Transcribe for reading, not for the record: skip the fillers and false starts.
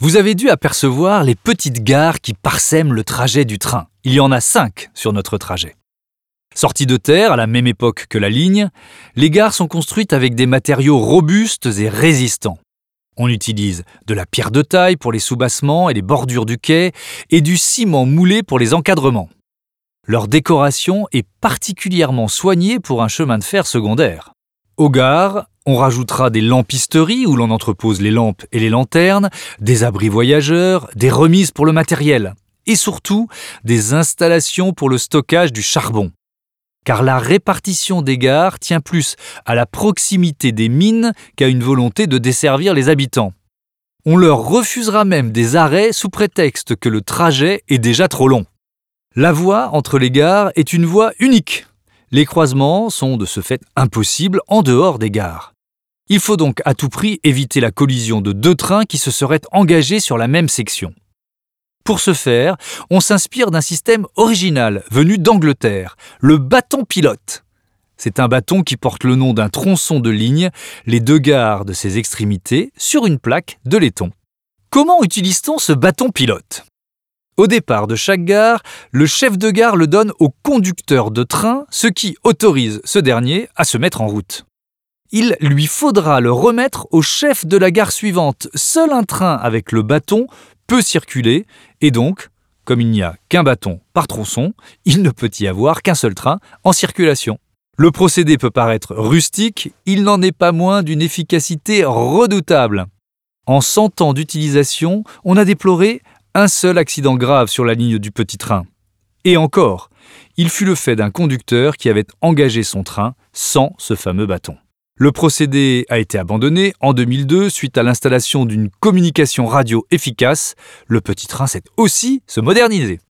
Vous avez dû apercevoir les petites gares qui parsèment le trajet du train. Il y en a 5 sur notre trajet. Sorties de terre à la même époque que la ligne, les gares sont construites avec des matériaux robustes et résistants. On utilise de la pierre de taille pour les soubassements et les bordures du quai et du ciment moulé pour les encadrements. Leur décoration est particulièrement soignée pour un chemin de fer secondaire. Aux gares, on rajoutera des lampisteries où l'on entrepose les lampes et les lanternes, des abris voyageurs, des remises pour le matériel et surtout des installations pour le stockage du charbon. Car la répartition des gares tient plus à la proximité des mines qu'à une volonté de desservir les habitants. On leur refusera même des arrêts sous prétexte que le trajet est déjà trop long. La voie entre les gares est une voie unique. Les croisements sont de ce fait impossibles en dehors des gares. Il faut donc à tout prix éviter la collision de 2 trains qui se seraient engagés sur la même section. Pour ce faire, on s'inspire d'un système original venu d'Angleterre, le bâton pilote. C'est un bâton qui porte le nom d'un tronçon de ligne, les 2 gares de ses extrémités, sur une plaque de laiton. Comment utilise-t-on ce bâton pilote ? Au départ de chaque gare, le chef de gare le donne au conducteur de train, ce qui autorise ce dernier à se mettre en route. Il lui faudra le remettre au chef de la gare suivante. Seul un train avec le bâton peut circuler et donc, comme il n'y a qu'un bâton par tronçon, il ne peut y avoir qu'un seul train en circulation. Le procédé peut paraître rustique, il n'en est pas moins d'une efficacité redoutable. En 100 ans d'utilisation, on a déploré un seul accident grave sur la ligne du petit train. Et encore, il fut le fait d'un conducteur qui avait engagé son train sans ce fameux bâton. Le procédé a été abandonné en 2002 suite à l'installation d'une communication radio efficace. Le petit train s'est aussi se moderniser.